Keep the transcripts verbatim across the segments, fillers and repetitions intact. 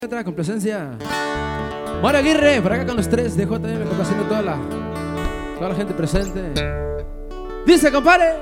Otra complacencia. Mario Aguirre, por acá con los tres. Dejo también complaciendo a toda la, toda la gente presente. Dice, compadre.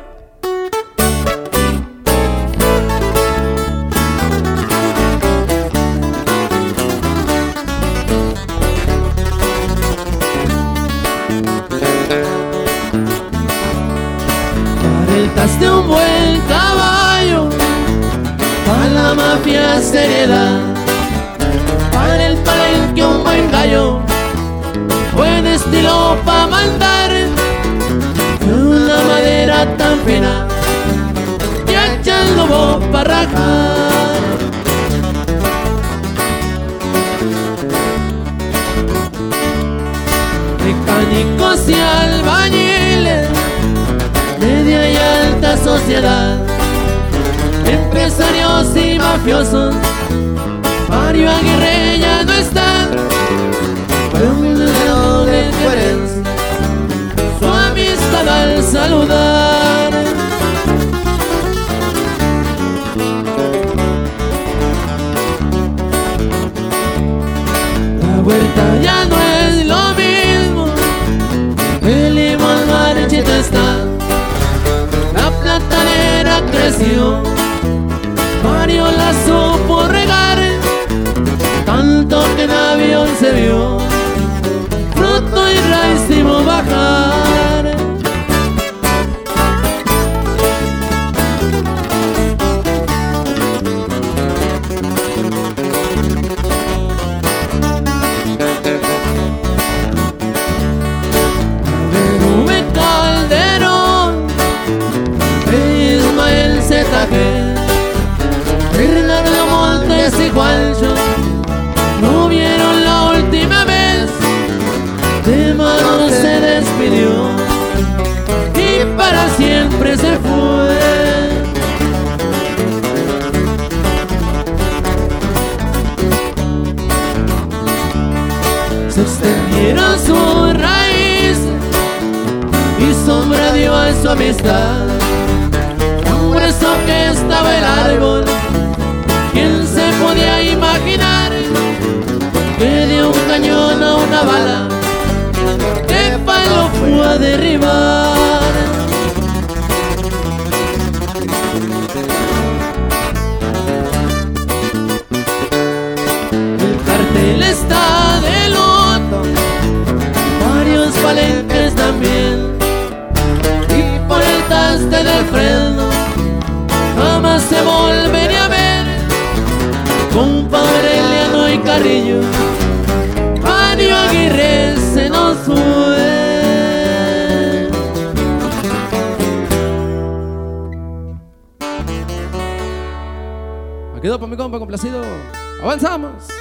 Parentaste un buen caballo para la mafia seriedad, para el palenque un buen gallo, buen estilo pa' mandar, una madera tan fina y echa el lobo pa' rajar. Mecánicos y albañiles, media y alta sociedad, empresarios y mafiosos, Mario Aguirre ya no está. Fue un dedo de diferencia su amistad al saludar. La vuelta ya no es lo mismo, el limón marchito está, la platanera creció, Mario la supo regar, tanto que en avión se vio, fruto y raíz bajar. Rubén Calderón, Ismael Zetaje, Bernardo Montes y Juancho no vieron la última vez, de mano se despidió y para siempre se fue. Se extendieron sus raíces y sombra dio a su amistad, un hueso que estaba el árbol. ¿Quién se podía imaginar que de un cañón a una bala qué palo fue a derribar? El cartel está de luto, varios palenques también, y por el taste del Fredo jamás se volvería a ver. Compadre Eliano y Carrillo, Mario Aguirre se nos fue. Me quedo para mi compa complacido. Avanzamos.